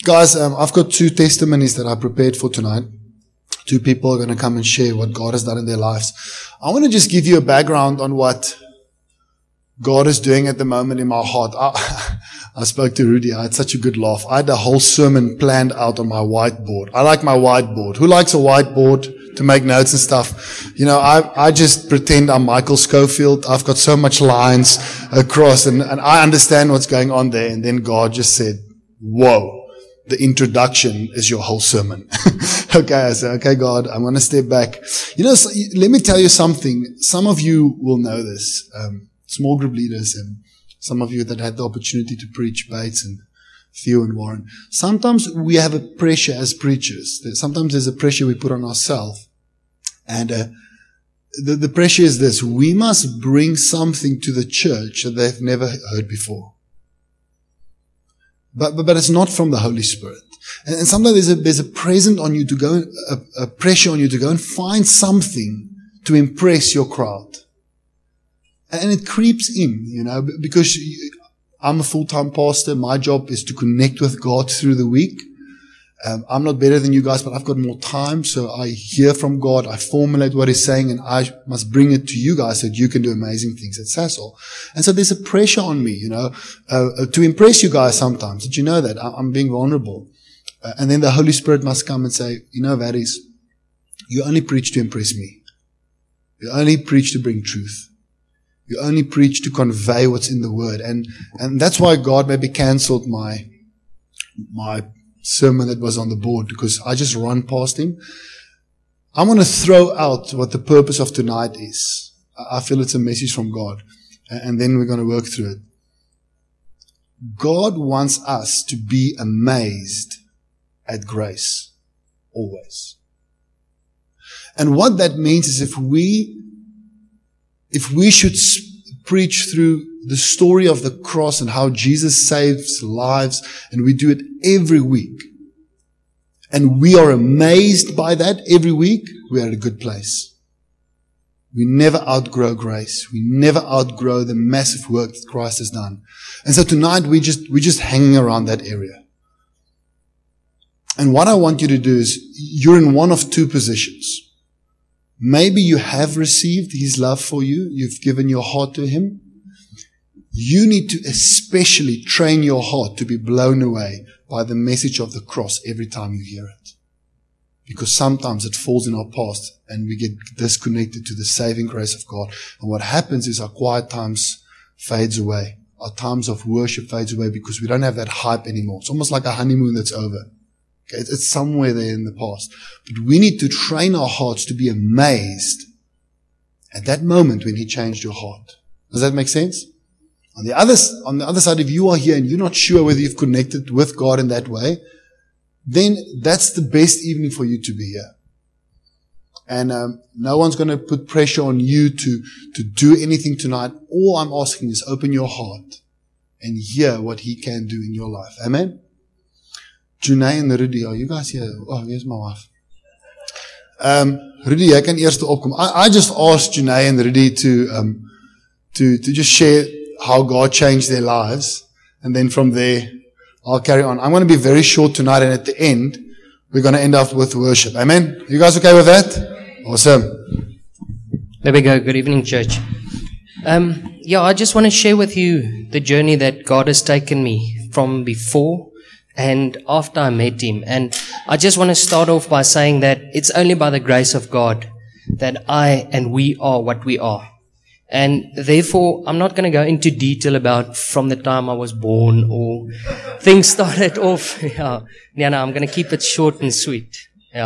Guys, I've got 2 testimonies that I prepared for tonight. 2 people are going to come and share what God has done in their lives. I want to just give you a background on what God is doing at the moment in my heart. I spoke to Rudy. I had such a good laugh. I had the whole sermon planned out on my whiteboard. I like my whiteboard. Who likes a whiteboard to make notes and stuff? You know, I just pretend I'm Michael Scofield. I've got so much lines across and I understand what's going on there. And then God just said, whoa. The introduction is your whole sermon. Okay, I said, okay, God, I'm going to step back. You know, so, let me tell you something. Some of you will know this, small group leaders and some of you that had the opportunity to preach, Bates and Theo and Warren. Sometimes we have a pressure as preachers. Sometimes there's a pressure we put on ourselves. And the pressure is this. We must bring something to the church that they've never heard before. But it's not from the Holy Spirit. And sometimes there's a present on you to go, a pressure on you to go and find something to impress your crowd. And it creeps in, you know, because I'm a full-time pastor. My job is to connect with God through the week. I'm not better than you guys, but I've got more time. So I hear from God. I formulate what He's saying and I must bring it to you guys so that you can do amazing things at Sasol. And so there's a pressure on me, you know, to impress you guys sometimes. Did you know that? I'm being vulnerable. And then the Holy Spirit must come and say, you know, Varis, you only preach to impress me. You only preach to bring truth. You only preach to convey what's in the Word. And that's why God maybe cancelled my sermon that was on the board, because I just run past him. I want to throw out what the purpose of tonight is. I feel it's a message from God. And then we're going to work through it. God wants us to be amazed at grace. Always. And what that means is if we should preach through the story of the cross and how Jesus saves lives, and we do it every week, and we are amazed by that every week, we are at a good place. We never outgrow grace. We never outgrow the massive work that Christ has done. And so tonight we're just hanging around that area. And what I want you to do is, you're in one of 2 positions. Maybe you have received His love for you. You've given your heart to Him. You need to especially train your heart to be blown away by the message of the cross every time you hear it. Because sometimes it falls in our past and we get disconnected to the saving grace of God. And what happens is our quiet times fades away. Our times of worship fades away because we don't have that hype anymore. It's almost like a honeymoon that's over. Okay, it's somewhere there in the past. But we need to train our hearts to be amazed at that moment when He changed your heart. Does that make sense? On the other side, if you are here and you're not sure whether you've connected with God in that way, then that's the best evening for you to be here. And no one's going to put pressure on you to do anything tonight. All I'm asking is open your heart and hear what He can do in your life. Amen? Junay and Rudy, are you guys here? Oh, here's my wife. Rudy, jy kan eerst opkom. I just asked Junay and Rudy to just share how God changed their lives. And then from there, I'll carry on. I'm going to be very short tonight, and at the end, we're going to end up with worship. Amen? You guys okay with that? Awesome. There we go. Good evening, church. I just want to share with you the journey that God has taken me from before and after I met Him. And I just want to start off by saying that it's only by the grace of God that I and we are what we are. And therefore, I'm not going to go into detail about from the time I was born or things started off. I'm going to keep it short and sweet.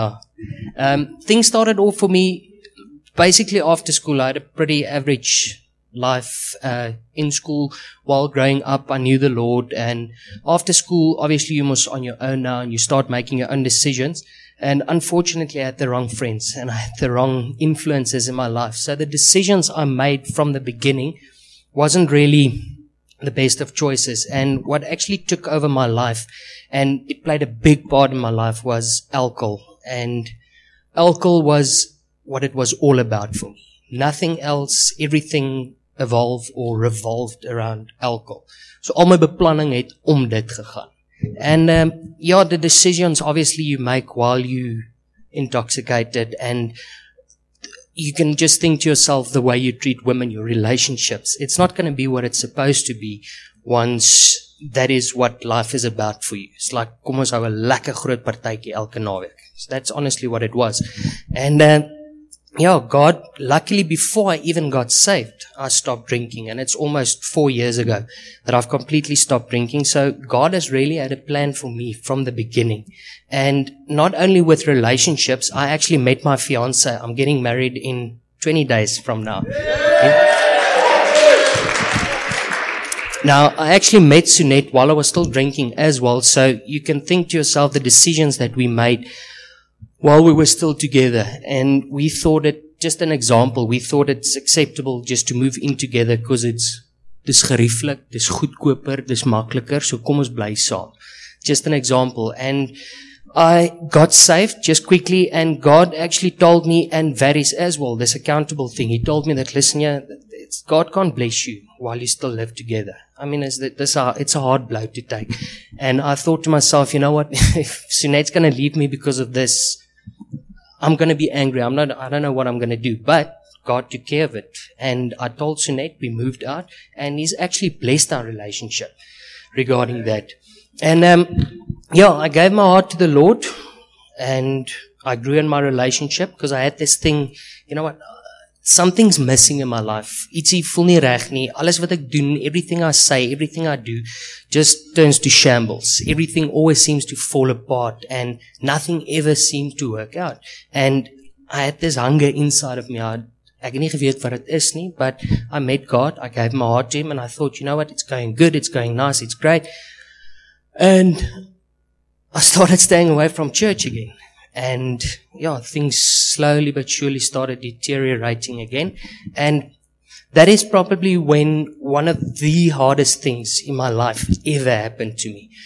Things started off for me basically after school. I had a pretty average life in school. While growing up, I knew the Lord. And after school, obviously, you're on your own now and you start making your own decisions. And unfortunately, I had the wrong friends and I had the wrong influences in my life. So the decisions I made from the beginning wasn't really the best of choices. And what actually took over my life, and it played a big part in my life, was alcohol. And alcohol was what it was all about for me. Nothing else, everything evolved or revolved around alcohol. So al my beplanning het om dit gegaan. And the decisions obviously you make while you intoxicated, and you can just think to yourself the way you treat women, your relationships. It's not going to be what it's supposed to be once that is what life is about for you. It's like, kom ons hou 'n lekker groot partytjie elke naweek. So that's honestly what it was. And God, luckily before I even got saved, I stopped drinking. And it's almost 4 years ago that I've completely stopped drinking. So God has really had a plan for me from the beginning. And not only with relationships, I actually met my fiance. I'm getting married in 20 days from now. Now, I actually met Sunette while I was still drinking as well. So you can think to yourself the decisions that we made while we were still together. And we thought it, just an example, we thought it's acceptable just to move in together because dis gerieflik, dis goedkoper, dis makliker, so kom ons bly saam. Just an example. And I got saved just quickly, and God actually told me, and Varys as well, this accountable thing. He told me that, listen, God can't bless you while you still live together. I mean, it's a hard blow to take. And I thought to myself, you know what, if Sunette's going to leave me because of this, I'm going to be angry. I don't know what I'm going to do. But God took care of it. And I told Sunette, we moved out, and He's actually blessed our relationship regarding that. And, I gave my heart to the Lord, and I grew in my relationship because I had this thing, you know what, something's missing in my life. Ietsie voel nie reg nie. Alles wat ek doen, everything I say, everything I do, just turns to shambles. Everything always seems to fall apart, and nothing ever seemed to work out. And I had this hunger inside of me. Ek het nie geweet wat het is nie, but I met God. I gave my heart to Him, and I thought, you know what, it's going good, it's going nice, it's great. And I started staying away from church again. And things slowly but surely started deteriorating again. And that is probably when one of the hardest things in my life ever happened to me.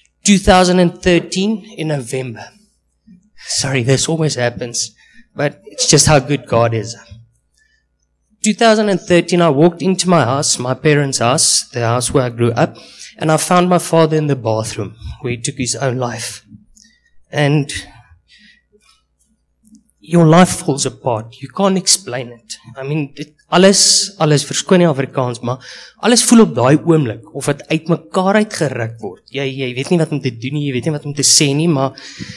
2013 in November. Sorry, this always happens, but it's just how good God is. 2013, I walked into my house, my parents' house, the house where I grew up, and I found my father in the bathroom where he took his own life. And your life falls apart. You can't explain it. I mean, alles verskoon nie Afrikaans, maar alles voel op daai oomblik of dit uitmekaar uitgeruk word. Jy weet nie wat om te doen nie, jy weet nie wat om te sê nie, maar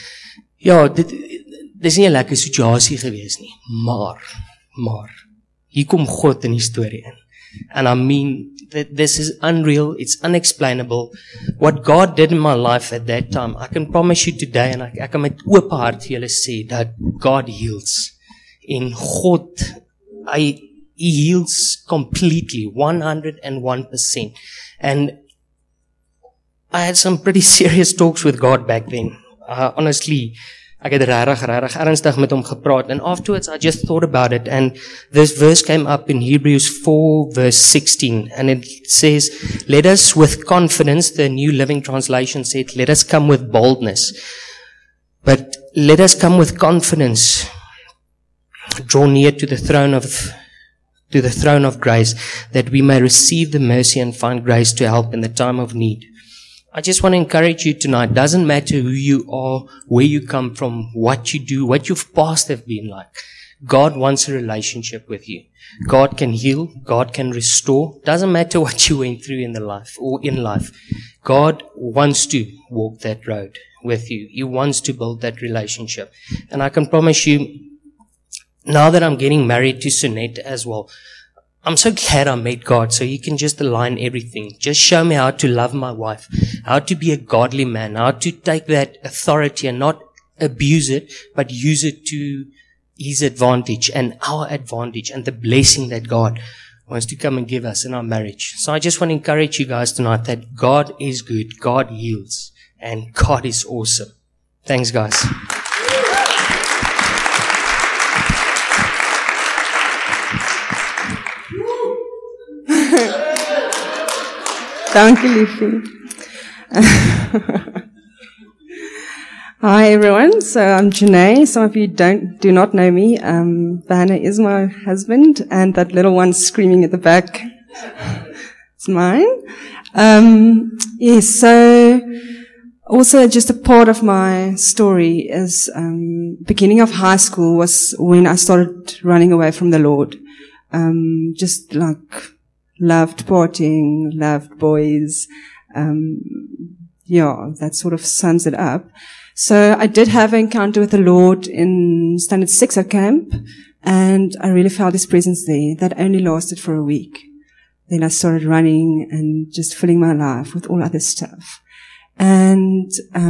dis nie 'n lekker situasie gewees nie. Maar hier kom God in die storie in. And I mean, this is unreal, it's unexplainable. What God did in my life at that time, I can promise you today, and ek kan met oop hart vir julle sê, that God heals. In God, He heals completely, 101%. And I had some pretty serious talks with God back then. Honestly, ek het regtig ernstig met hom gepraat, and afterwards I just thought about it, and this verse came up in Hebrews 4 verse 16, and it says, let us with confidence, the New Living Translation said, let us come with boldness, but let us come with confidence, draw near to the throne of grace, that we may receive the mercy and find grace to help in the time of need. I just want to encourage you tonight. Doesn't matter who you are, where you come from, what you do, what your past have been like. God wants a relationship with you. God can heal. God can restore. Doesn't matter what you went through in life. God wants to walk that road with you. He wants to build that relationship. And I can promise you, now that I'm getting married to Sunette as well, I'm so glad I met God, so He can just align everything. Just show me how to love my wife, how to be a godly man, how to take that authority and not abuse it, but use it to His advantage and our advantage and the blessing that God wants to come and give us in our marriage. So I just want to encourage you guys tonight that God is good, God heals, and God is awesome. Thanks, guys. Dankie liefie. Hi everyone, so I'm Janae. Some of you do not know me. Vanna is my husband, and that little one screaming at the back, it's mine. Yes, so Also, just a part of my story is, beginning of high school was when I started running away from the Lord. Just like loved partying, loved boys. That sort of sums it up. So I did have an encounter with the Lord in Standard 6 at camp, and I really felt His presence there. That only lasted for a week. Then I started running and just filling my life with all other stuff. And,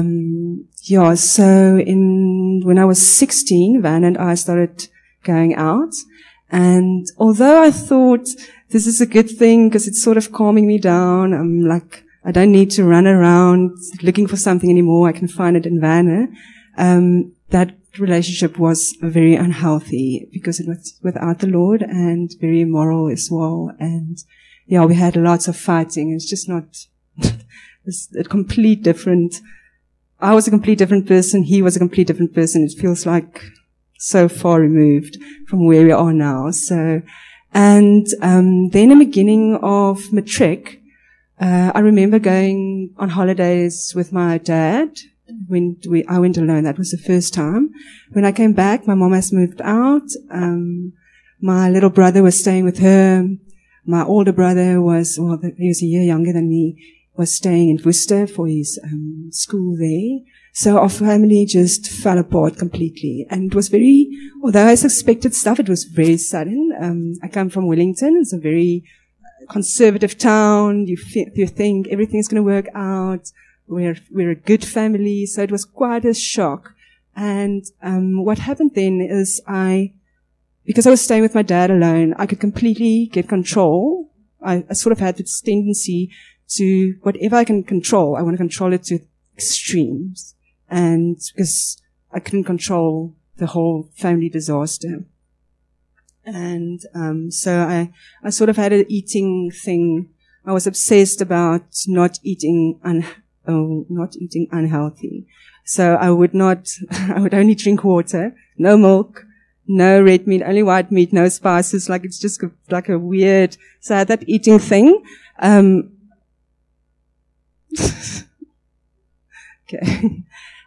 so when I was 16, Van and I started going out. And although I thought this is a good thing because it's sort of calming me down, I'm like, I don't need to run around looking for something anymore. I can find it in Vanna. That relationship was very unhealthy because it was without the Lord and very immoral as well. And we had lots of fighting. It's just not, it's a complete different, I was a complete different person. He was a complete different person. It feels like so far removed from where we are now. So, and, then in the beginning of matric, I remember going on holidays with my dad when I went alone. That was the first time. When I came back, my mom has moved out. My little brother was staying with her. My older brother he was a year younger than me, was staying in Worcester for his school there. So our family just fell apart completely. And it was although I suspected stuff, it was very sudden. I come from Wellington. It's a very conservative town. You think everything's going to work out. We're a good family. So it was quite a shock. And what happened then is because I was staying with my dad alone, I could completely get control. I sort of had this tendency to whatever I can control, I want to control it to extremes. And because I couldn't control the whole family disaster. And so I sort of had an eating thing. I was obsessed about not eating unhealthy. So I would only drink water, no milk, no red meat, only white meat, no spices. Like it's just like a weird. So I had that eating thing. Okay.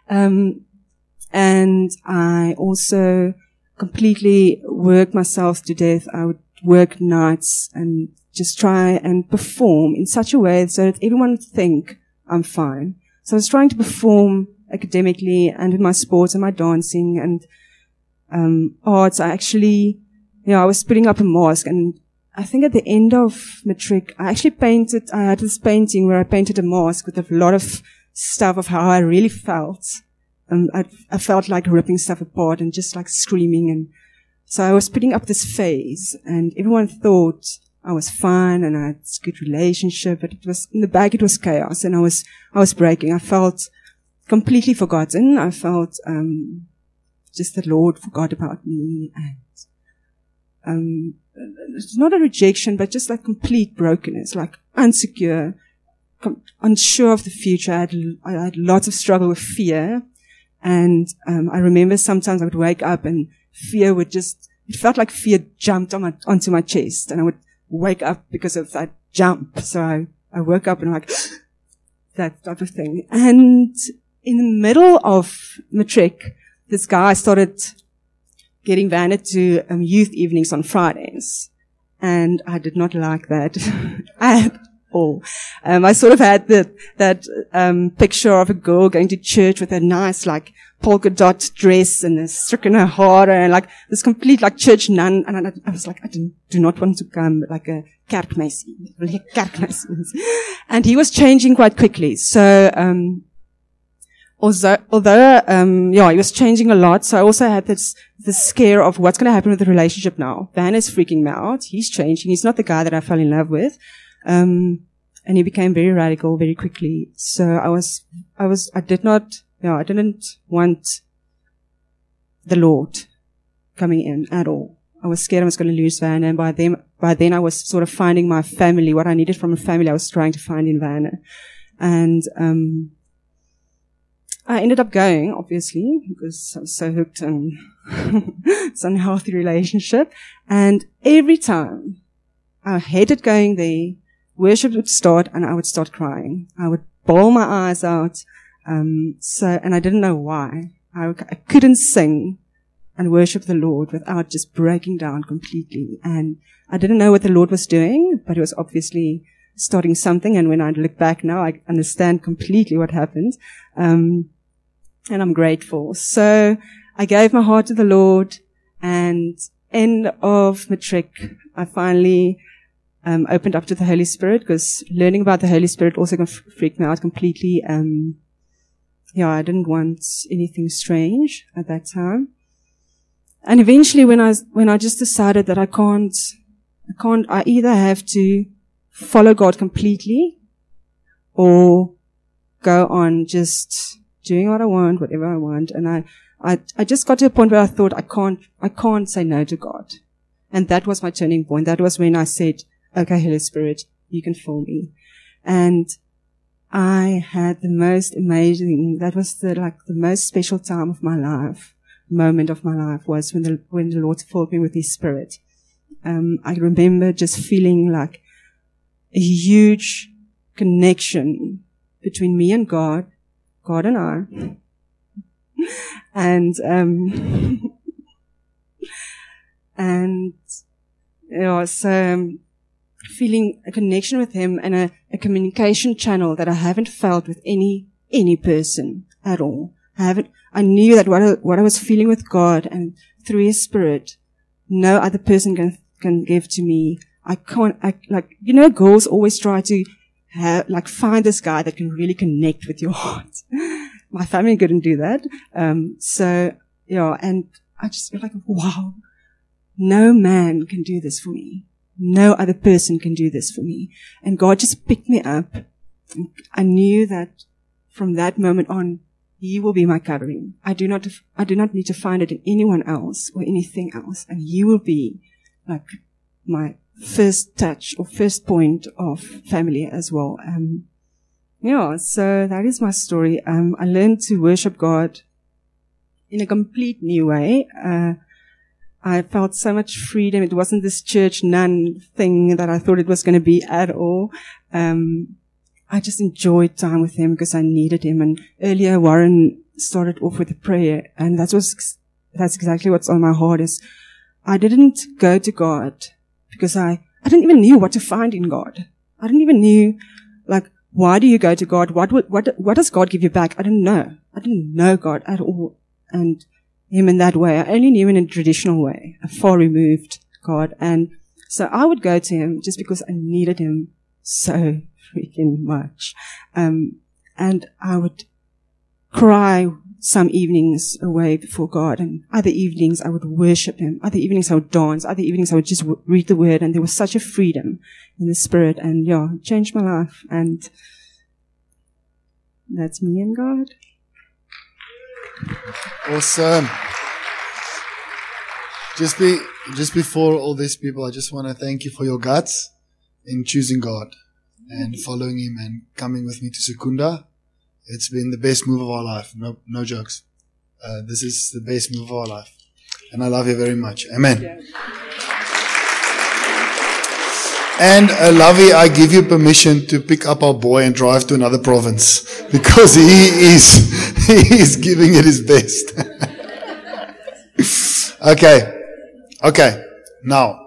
And I also completely worked myself to death. I would work nights and just try and perform in such a way so that everyone would think I'm fine. So I was trying to perform academically and in my sports and my dancing and arts. I was putting up a mask, and I think at the end of matric, I had this painting where I painted a mask with a lot of stuff of how I really felt. I felt like ripping stuff apart and just like screaming. And so I was putting up this phase, and everyone thought I was fine and I had this good relationship, but it was, in the back, it was chaos, and I was breaking. I felt completely forgotten. I felt, just the Lord forgot about me, and, it's not a rejection, but just like complete brokenness, like insecure, unsure of the future. I had lots of struggle with fear. And, I remember sometimes I would wake up and fear it felt like fear jumped onto my chest, and I would wake up because of that jump. So I woke up and like, that type of thing. And in the middle of matric, this guy started getting Vanna to youth evenings on Fridays. And I did not like that at all. I sort of had that picture of a girl going to church with a nice like polka dot dress and a strick in her hair and like this complete like church nun. And I was like, I do not want to come like a kerkmeisie. And he was changing quite quickly. So, although he was changing a lot. So I also had this scare of what's going to happen with the relationship now. Van is freaking me out. He's changing. He's not the guy that I fell in love with. And he became very radical very quickly. So I didn't want the Lord coming in at all. I was scared I was going to lose Vanna, and by then I was sort of finding my family, what I needed from a family I was trying to find in Vanna. And, I ended up going, obviously, because I was so hooked on this unhealthy relationship. And every time I hated going there, worship would start and I would start crying. I would bawl my eyes out. And I didn't know why. I couldn't sing and worship the Lord without just breaking down completely. And I didn't know what the Lord was doing, but He was obviously starting something. And when I look back now, I understand completely what happened. And I'm grateful. So I gave my heart to the Lord, and end of matric, I finally opened up to the Holy Spirit, because learning about the Holy Spirit also freaked me out completely. I didn't want anything strange at that time. And eventually when I just decided that I either have to follow God completely or go on just doing what I want, whatever I want. And I just got to a point where I thought I can't say no to God. And that was my turning point. That was when I said, okay, Holy Spirit, you can fill me. And I had the most amazing, that was the most special time of my life, moment of my life, was when the Lord filled me with His Spirit. I remember just feeling like a huge connection between me and God and I. Feeling a connection with Him and a communication channel that I haven't felt with any person at all. I knew that what I was feeling with God and through His Spirit, no other person can give to me. Girls always try to find this guy that can really connect with your heart. My family couldn't do that. And I just feel like, wow, no man can do this for me. No other person can do this for me. And God just picked me up. I knew that from that moment on, He will be my covering. I do not need to find it in anyone else or anything else. And He will be like my first touch or first point of family as well. So that is my story. I learned to worship God in a complete new way. I felt so much freedom. It wasn't this church nun thing that I thought it was going to be at all. I just enjoyed time with Him because I needed Him. And earlier Warren started off with a prayer, and that's exactly what's on my heart. Is I didn't go to God because I didn't even know what to find in God. I didn't even know, why do you go to God? What does God give you back? I didn't know. I didn't know God at all. And Him in that way. I only knew Him in a traditional way, a far removed God. And so I would go to Him just because I needed Him so freaking much. And I would cry some evenings away before God, and other evenings I would worship Him. Other evenings I would dance. Other evenings I would just read the Word, and there was such a freedom in the Spirit, and it changed my life. And that's me and God. Awesome. Just before all these people, I just want to thank you for your guts in choosing God and following Him and coming with me to Secunda. It's been the best move of our life. No jokes. This is the best move of our life. And I love you very much. Amen. Yeah. And Lavi, I give you permission to pick up our boy and drive to another province, because he is giving it his best. Okay. Now,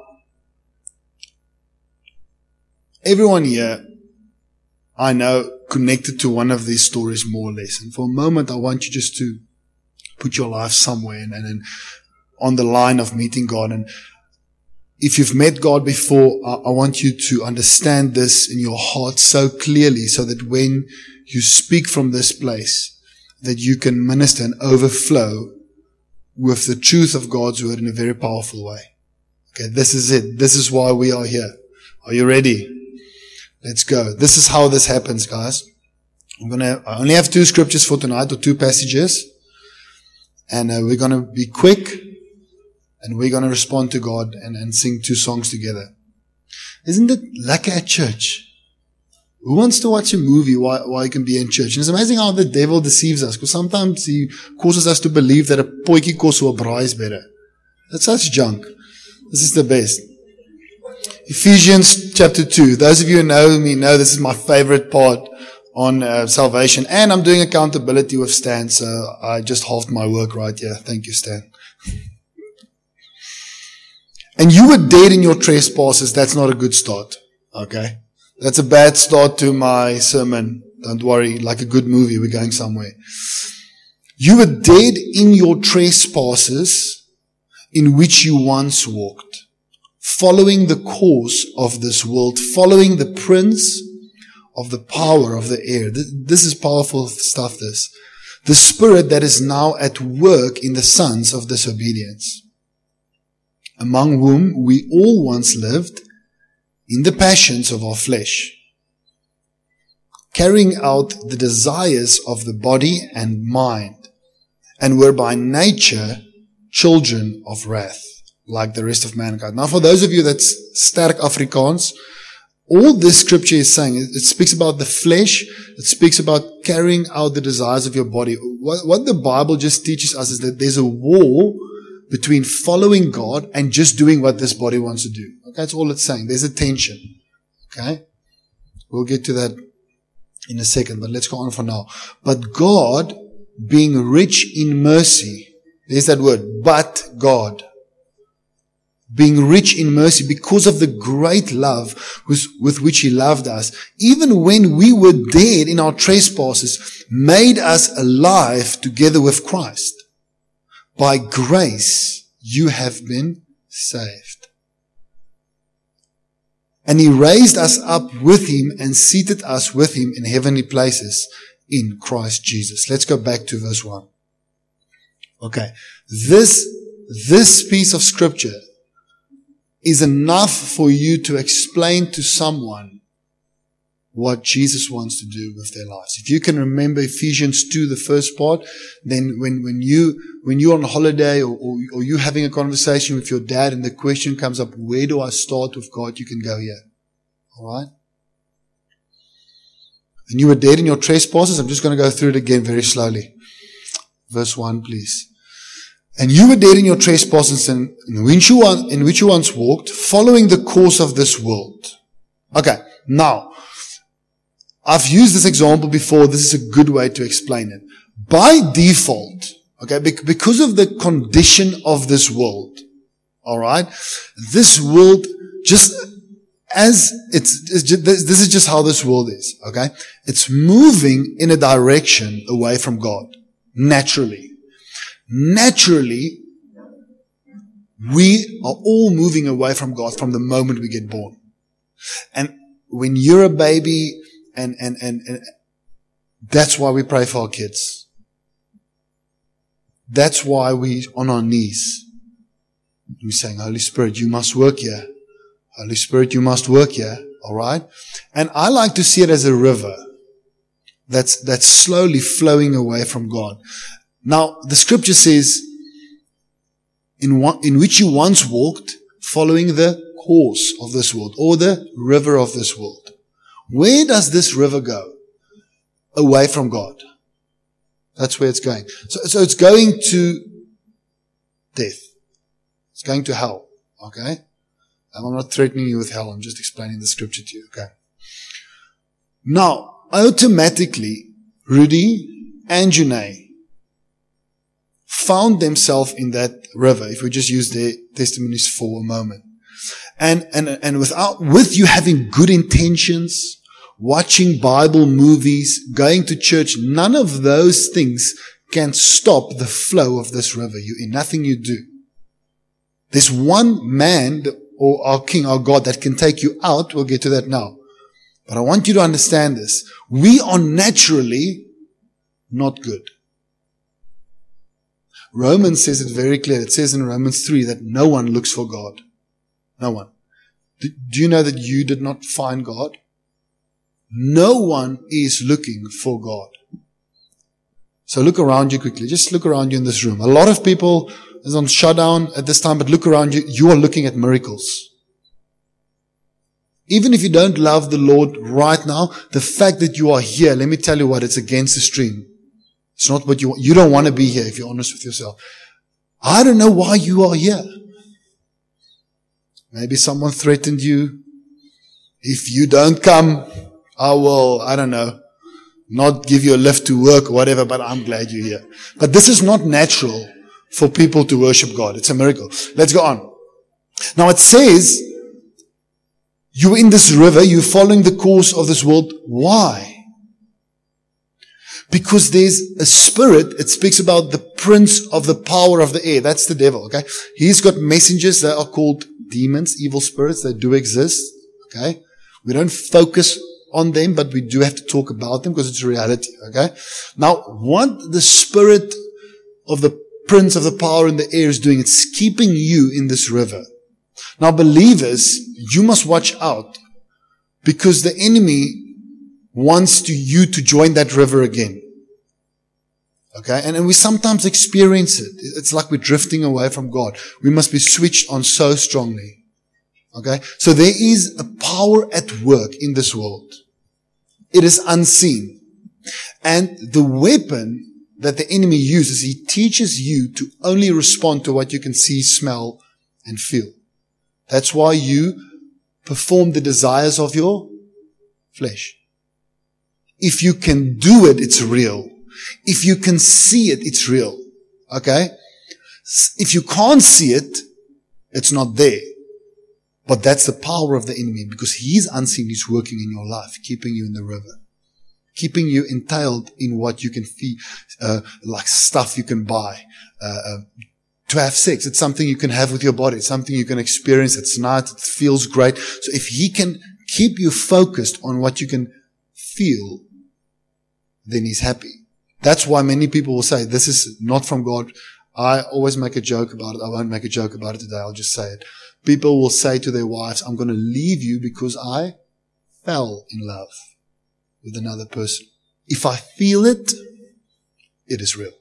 everyone here, I know, connected to one of these stories more or less. And for a moment, I want you just to put your life somewhere and on the line of meeting God. And if you've met God before, I want you to understand this in your heart so clearly, so that when you speak from this place, that you can minister and overflow with the truth of God's word in a very powerful way. Okay, this is it. This is why we are here. Are you ready? Let's go. This is how this happens, guys. I only have 2 scriptures for tonight, or 2 passages. And we're going to be quick. And we're going to respond to God and sing 2 songs together. Isn't it lekker at church? Who wants to watch a movie while you can be in church? And it's amazing how the devil deceives us, because sometimes he causes us to believe that a potjie kos or a braai is better. That's such junk. This is the best. Ephesians chapter 2. Those of you who know me know this is my favorite part on salvation, and I'm doing accountability with Stan, so I just halved my work right here. Thank you, Stan. And you were dead in your trespasses. That's not a good start. Okay? That's a bad start to my sermon. Don't worry, like a good movie, we're going somewhere. You were dead in your trespasses in which you once walked, following the course of this world, following the prince of the power of the air. This is powerful stuff, this. The spirit that is now at work in the sons of disobedience, among whom we all once lived in the passions of our flesh, carrying out the desires of the body and mind, and were by nature children of wrath, like the rest of mankind. Now, for those of you that's sterk Afrikaans, all this scripture is saying, it speaks about the flesh, it speaks about carrying out the desires of your body. What the Bible just teaches us is that there's a war between following God and just doing what this body wants to do. Okay, that's all it's saying. There's a tension. Okay? We'll get to that in a second, but let's go on for now. But God, being rich in mercy, there's that word, but God, being rich in mercy because of the great love with which He loved us, even when we were dead in our trespasses, made us alive together with Christ. By grace you have been saved. And He raised us up with Him and seated us with Him in heavenly places in Christ Jesus. Let's go back to verse 1. Okay. This piece of scripture is enough for you to explain to someone what Jesus wants to do with their lives. If you can remember Ephesians 2, the first part, then when you're on holiday or you're having a conversation with your dad and the question comes up, where do I start with God? You can go here. Alright? And you were dead in your trespasses. I'm just going to go through it again very slowly. Verse 1, please. And you were dead in your trespasses in which you once walked, following the course of this world. Okay, now, I've used this example before. This is a good way to explain it. By default, okay, because of the condition of this world, alright, this world just as this is just how this world is, okay? It's moving in a direction away from God, naturally. Naturally, we are all moving away from God from the moment we get born. And when you're a baby, and that's why we pray for our kids. That's why we on our knees. We're saying, Holy Spirit, you must work here. Holy Spirit, you must work here. Alright? And I like to see it as a river that's slowly flowing away from God. Now, the scripture says, in which you once walked, following the course of this world, or the river of this world. Where does this river go? Away from God. That's where it's going. So it's going to death. It's going to hell. Okay? I'm not threatening you with hell. I'm just explaining the scripture to you. Okay? Now, automatically, Rudy and Junae found themselves in that river, if we just use their testimonies for a moment. And with you having good intentions, watching Bible movies, going to church, none of those things can stop the flow of this river. In nothing you do. There's one man, or our King, our God, that can take you out. We'll get to that now. But I want you to understand this. We are naturally not good. Romans says it very clear. It says in Romans 3 that no one looks for God. No one. Do you know that you did not find God? No one is looking for God. So look around you quickly. Just look around you in this room. A lot of people is on shutdown at this time, but look around you. You are looking at miracles. Even if you don't love the Lord right now, the fact that you are here, let me tell you what, it's against the stream. It's not what you want. You don't want to be here if you're honest with yourself. I don't know why you are here. Maybe someone threatened you. If you don't come, I don't know, not give you a lift to work or whatever, but I'm glad you're here. But this is not natural for people to worship God. It's a miracle. Let's go on. Now it says, you're in this river, you're following the course of this world. Why? Because there's a spirit, it speaks about the prince of the power of the air. That's the devil, okay? He's got messengers that are called demons, evil spirits that do exist, okay? We don't focus on them, but we do have to talk about them because it's a reality, okay? Now, what the spirit of the prince of the power in the air is doing, it's keeping you in this river. Now, believers, you must watch out because the enemy wants you to join that river again. Okay? And we sometimes experience it. It's like we're drifting away from God. We must be switched on so strongly. Okay? So there is a power at work in this world. It is unseen. And the weapon that the enemy uses, he teaches you to only respond to what you can see, smell, and feel. That's why you perform the desires of your flesh. If you can do it, it's real. If you can see it, it's real. Okay? If you can't see it, it's not there. But that's the power of the enemy because he's unseen. He's working in your life, keeping you in the river, keeping you entailed in what you can feel, like stuff you can buy. To have sex, it's something you can have with your body. It's something you can experience. It's not, it feels great. So if he can keep you focused on what you can feel, then he's happy. That's why many people will say, this is not from God. I always make a joke about it. I won't make a joke about it today. I'll just say it. People will say to their wives, I'm going to leave you because I fell in love with another person. If I feel it, it is real.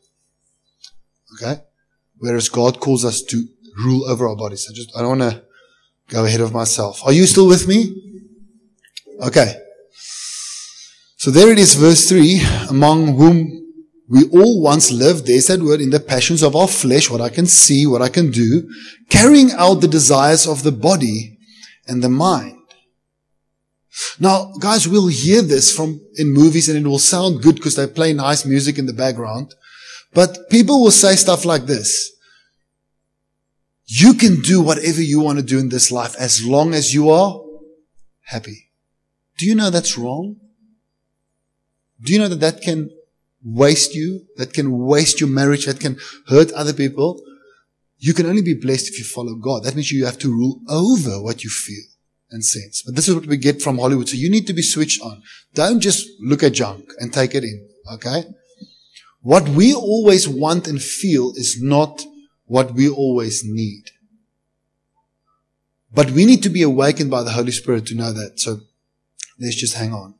Okay? Whereas God calls us to rule over our bodies. I don't want to go ahead of myself. Are you still with me? Okay. So there it is, verse 3, among whom we all once lived, there's that word, in the passions of our flesh, what I can see, what I can do, carrying out the desires of the body and the mind. Now, guys, we'll hear this in movies and it will sound good because they play nice music in the background. But people will say stuff like this. You can do whatever you want to do in this life as long as you are happy. Do you know that's wrong? Do you know that can waste you? That can waste your marriage? That can hurt other people? You can only be blessed if you follow God. That means you have to rule over what you feel and sense. But this is what we get from Hollywood. So you need to be switched on. Don't just look at junk and take it in. Okay? What we always want and feel is not what we always need. But we need to be awakened by the Holy Spirit to know that. So let's just hang on.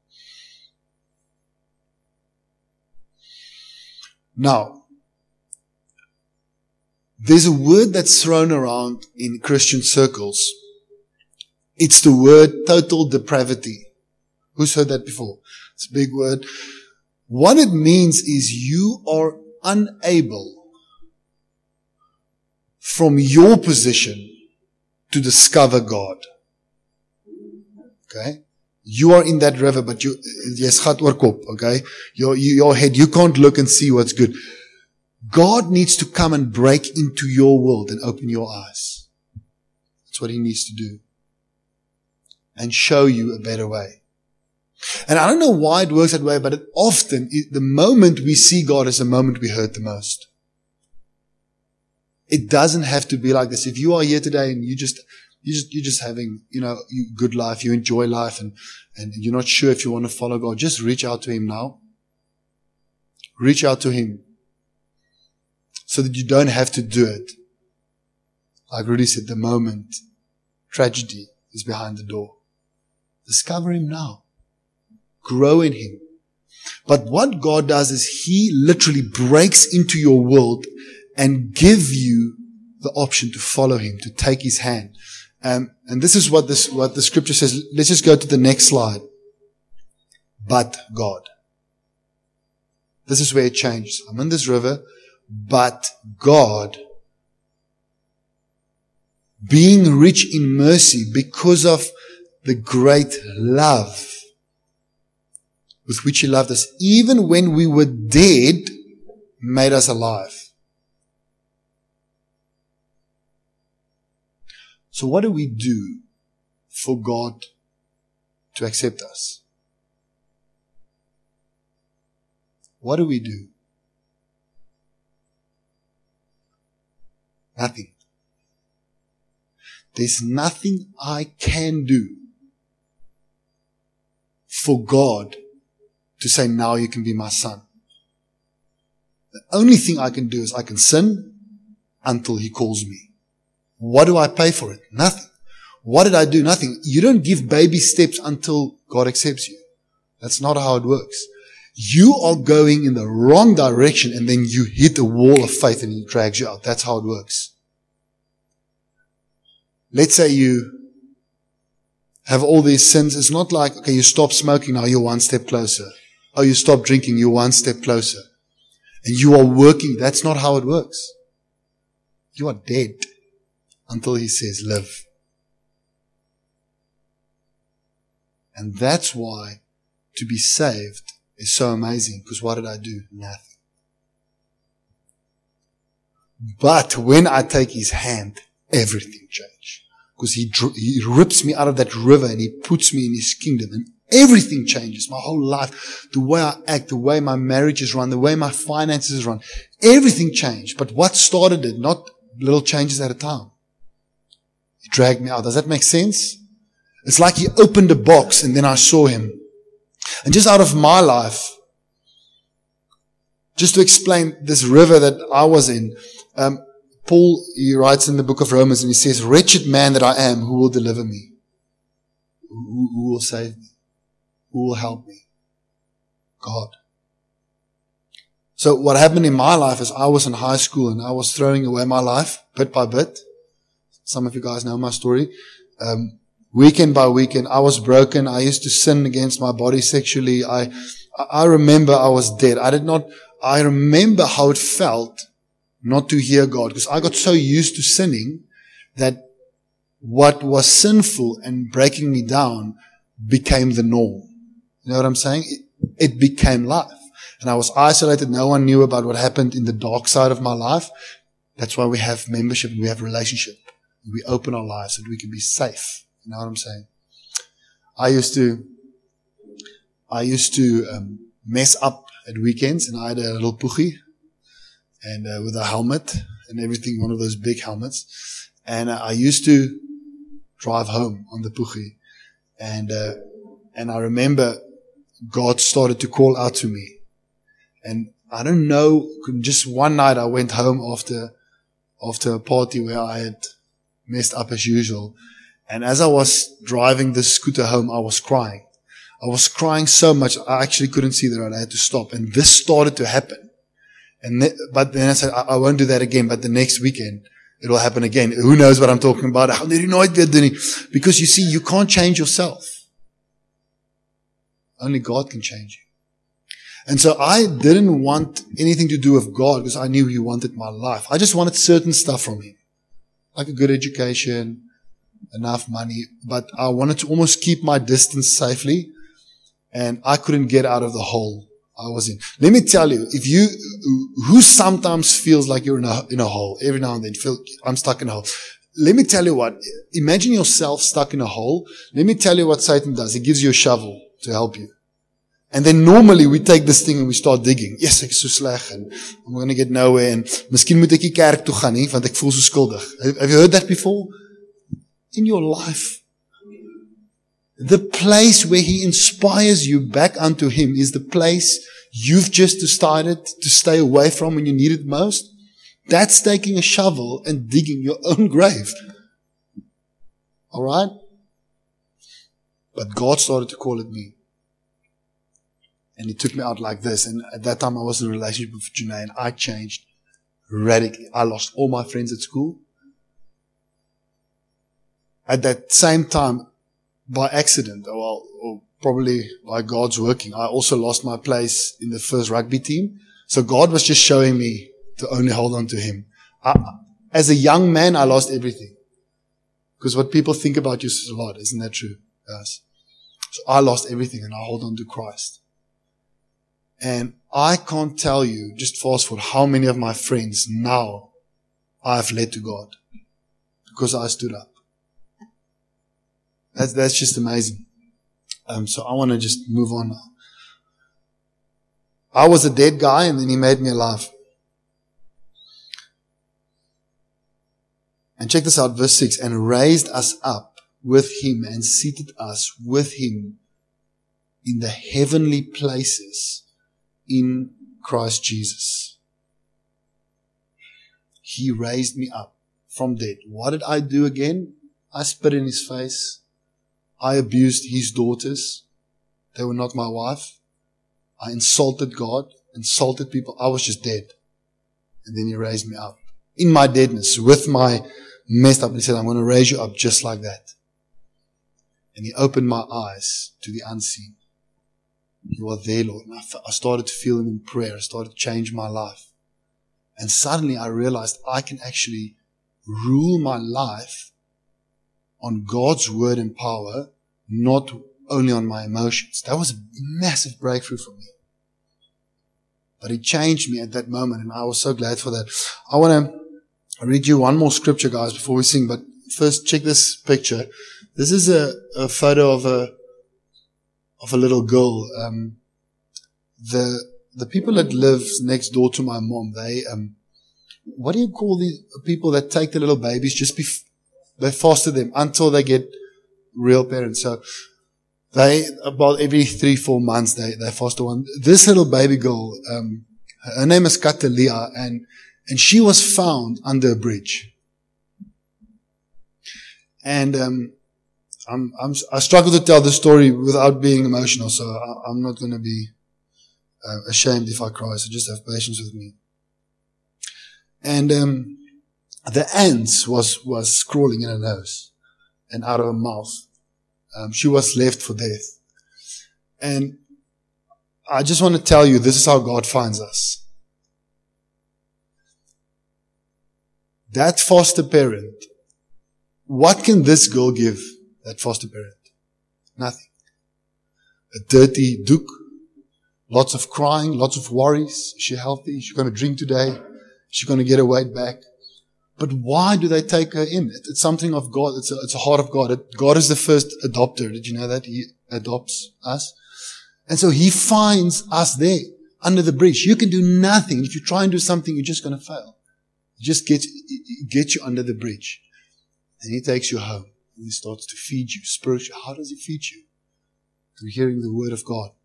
Now, there's a word that's thrown around in Christian circles. It's the word total depravity. Who's heard that before? It's a big word. What it means is you are unable from your position to discover God. Okay? You are in that river, but jy's gat oor kop, okay? Your head, you can't look and see what's good. God needs to come and break into your world and open your eyes. That's what he needs to do. And show you a better way. And I don't know why it works that way, but the moment we see God is the moment we hurt the most. It doesn't have to be like this. If you are here today and you're just having, good life, you enjoy life and you're not sure if you want to follow God, just reach out to him now. Reach out to him so that you don't have to do it. Like Rudy said, the moment tragedy is behind the door. Discover him now. Grow in him. But what God does is he literally breaks into your world and give you the option to follow him, to take his hand. And this is what the scripture says. Let's just go to the next slide. But God. This is where it changes. I'm in this river, but God, being rich in mercy because of the great love with which He loved us, even when we were dead, made us alive. So what do we do for God to accept us? What do we do? Nothing. There's nothing I can do for God to say, now you can be my son. The only thing I can do is I can sin until He calls me. What do I pay for it? Nothing. What did I do? Nothing. You don't give baby steps until God accepts you. That's not how it works. You are going in the wrong direction and then you hit a wall of faith and He drags you out. That's how it works. Let's say you have all these sins. It's not like, okay, you stop smoking, now you're one step closer. Oh, you stop drinking, you're one step closer. And you are working. That's not how it works. You are dead until He says, live. And that's why to be saved is so amazing, because what did I do? Nothing. But when I take His hand, everything changes. Because He rips me out of that river and He puts me in His kingdom, and everything changes. My whole life, the way I act, the way my marriage is run, the way my finances run, everything changed. But what started it? Not little changes at a time. He dragged me out. Does that make sense? It's like He opened a box and then I saw Him. And just out of my life, just to explain this river that I was in, Paul, he writes in the book of Romans and he says, wretched man that I am, who will deliver me? Who will save me? Who will help me? God. So what happened in my life is I was in high school and I was throwing away my life bit by bit. Some of you guys know my story. Weekend by weekend, I was broken. I used to sin against my body sexually. I remember I was dead. I remember how it felt not to hear God, because I got so used to sinning that what was sinful and breaking me down became the norm. You know what I'm saying? It became life. And I was isolated. No one knew about what happened in the dark side of my life. That's why we have membership and we have relationship. We open our lives so that we can be safe. You know what I'm saying? I used to mess up at weekends, and I had a little poochie, and with a helmet and everything, one of those big helmets. And I used to drive home on the poochie, and I remember God started to call out to me, and I don't know. Just one night, I went home after a party where I had messed up as usual. And as I was driving the scooter home, I was crying. I was crying so much, I actually couldn't see the road. I had to stop. And this started to happen. But then I said, I won't do that again. But the next weekend, it will happen again. Who knows what I'm talking about? Because you see, you can't change yourself. Only God can change you. And so I didn't want anything to do with God, because I knew He wanted my life. I just wanted certain stuff from Him. Like a good education, enough money, but I wanted to almost keep my distance safely, and I couldn't get out of the hole I was in. Let me tell you, who sometimes feels like you're in a hole, every now and then feel, I'm stuck in a hole. Let me tell you what, imagine yourself stuck in a hole. Let me tell you what Satan does. He gives you a shovel to help you. And then normally we take this thing and we start digging. Yes, ek is so sleg and I'm going to get nowhere, and miskien moet ek nie kerk toe gaan nie, want ek voel so skuldig. Have you heard that before? In your life, the place where He inspires you back unto Him is the place you've just decided to stay away from when you need it most. That's taking a shovel and digging your own grave. Alright? But God started to call at me. And He took me out like this. And at that time I was in a relationship with Janae, and I changed radically. I lost all my friends at school. At that same time, by accident, or probably by God's working, I also lost my place in the first rugby team. So God was just showing me to only hold on to Him. As a young man, I lost everything. Because what people think about you is a lot. Isn't that true, guys? So I lost everything and I hold on to Christ. And I can't tell you, just fast forward, how many of my friends now I've led to God because I stood up. That's just amazing. So I want to just move on now. I was a dead guy and then He made me alive. And check this out, verse 6, and raised us up with Him and seated us with Him in the heavenly places in Christ Jesus. He raised me up from dead. What did I do again? I spit in His face. I abused His daughters. They were not my wife. I insulted God, insulted people. I was just dead. And then He raised me up. In my deadness, with my messed up, He said, I'm going to raise you up just like that. And He opened my eyes to the unseen. You are there, Lord. And I started to feel Him in prayer. I started to change my life. And suddenly I realized I can actually rule my life on God's word and power, not only on my emotions. That was a massive breakthrough for me. But He changed me at that moment, and I was so glad for that. I want to read you one more scripture, guys, before we sing. But first, check this picture. This is a photo of a little girl. The people that live next door to my mom, they what do you call the people that take the little babies they foster them until they get real parents? So they, about every 3-4 months, they foster one. This little baby girl, her name is Catalia, and she was found under a bridge. And I struggle to tell the story without being emotional, so I'm not going to be ashamed if I cry, so just have patience with me. And the ants was crawling in her nose and out of her mouth. She was left for death. And I just want to tell you, this is how God finds us. That foster parent, what can this girl give that foster parent? Nothing. A dirty doek, lots of crying, lots of worries. Is she healthy? Is she going to drink today? Is she going to get her weight back? But why do they take her in? It's something of God. It's a heart of God. God is the first adopter. Did you know that? He adopts us. And so He finds us there, under the bridge. You can do nothing. If you try and do something, you're just going to fail. He just gets you under the bridge. And He takes you home. And He starts to feed you spiritually. How does He feed you? Through hearing the word of God.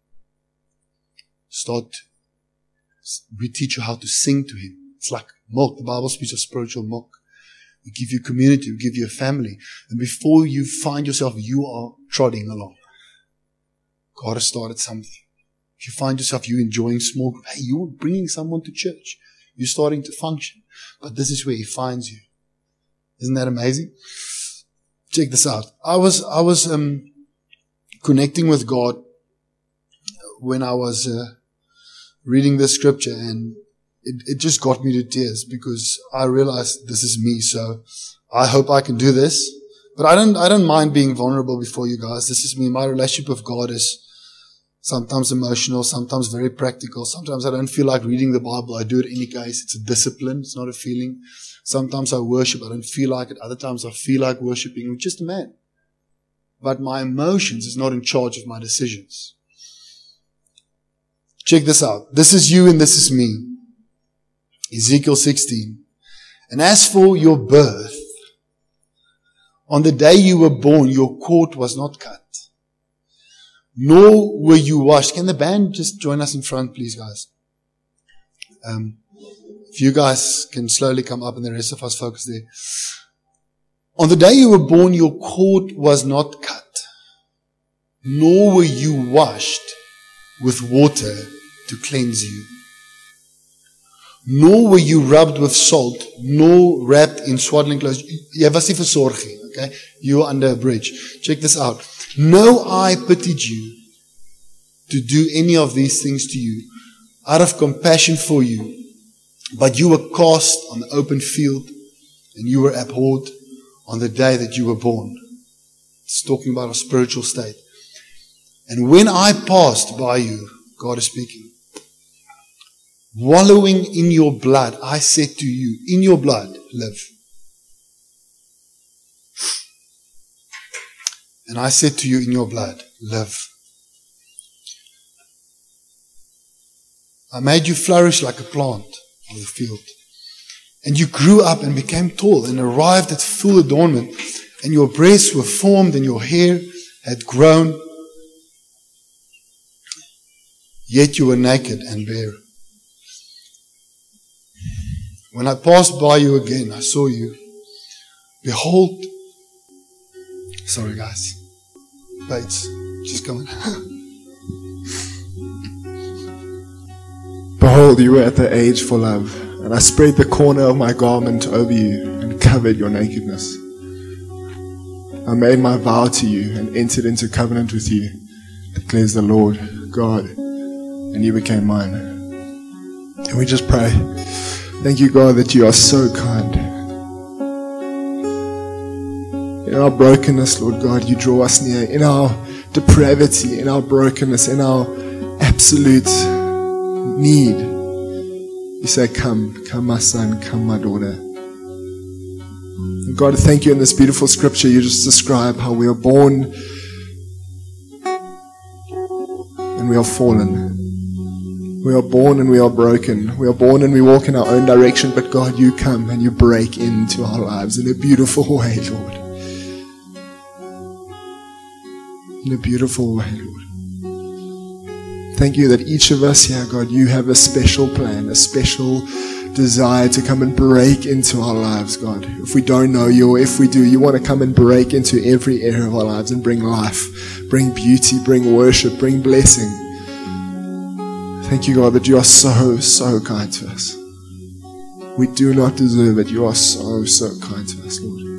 We teach you how to sing to Him. It's like milk. The Bible speaks of spiritual milk. We give you community. We give you a family. And before you find yourself, you are trotting along. God has started something. If you find yourself, you enjoying small group, hey, you're bringing someone to church. You're starting to function. But this is where He finds you. Isn't that amazing? Check this out. I was connecting with God when I was reading this scripture, and it just got me to tears because I realized this is me. So I hope I can do this. But I don't mind being vulnerable before you guys. This is me. My relationship with God is sometimes emotional, sometimes very practical. Sometimes I don't feel like reading the Bible. I do it in any case. It's a discipline. It's not a feeling. Sometimes I worship. I don't feel like it. Other times I feel like worshiping. I'm just a man. But my emotions is not in charge of my decisions. Check this out. This is you and this is me. Ezekiel 16. And as for your birth, on the day you were born, your cord was not cut, nor were you washed. Can the band just join us in front, please, guys? If you guys can slowly come up and the rest of us focus there. On the day you were born, your cord was not cut, nor were you washed with water to cleanse you. Nor were you rubbed with salt, nor wrapped in swaddling clothes. Jy was nie versorg nie, okay? You were under a bridge. Check this out. No eye pitied you to do any of these things to you out of compassion for you. But you were cast on the open field, and you were abhorred on the day that you were born. It's talking about a spiritual state. And when I passed by you, God is speaking, wallowing in your blood, I said to you, in your blood, live. And I said to you, in your blood, live. I made you flourish like a plant of the field. And you grew up and became tall and arrived at full adornment. And your breasts were formed and your hair had grown. Yet you were naked and bare. When I passed by you again, I saw you. Behold. Sorry guys. Bates, just come on. Behold, you were at the age for love, and I spread the corner of my garment over you and covered your nakedness. I made my vow to you and entered into covenant with you, declares the Lord God, and you became mine. And we just pray, thank you, God, that you are so kind. In our brokenness, Lord God, you draw us near. In our depravity, in our brokenness, in our absolute need, you say, come my son, come my daughter. And God, thank you in this beautiful scripture you just describe how we are born and we are fallen. We are born and we are broken. We are born and we walk in our own direction, but God, you come and you break into our lives in a beautiful way, Lord. In a beautiful way, Lord. Thank you that each of us here, God, you have a special plan, a special desire to come and break into our lives, God. If we don't know you, or if we do, you want to come and break into every area of our lives and bring life, bring beauty, bring worship, bring blessing. Thank you, God, that you are so, so kind to us. We do not deserve it. You are so, so kind to us, Lord.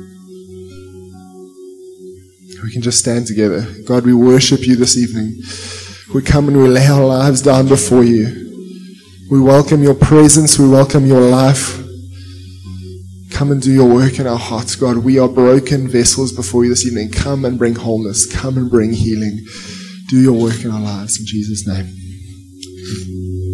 We can just stand together. God, we worship you this evening. We come and we lay our lives down before you. We welcome your presence. We welcome your life. Come and do your work in our hearts, God. We are broken vessels before you this evening. Come and bring wholeness. Come and bring healing. Do your work in our lives in Jesus' name.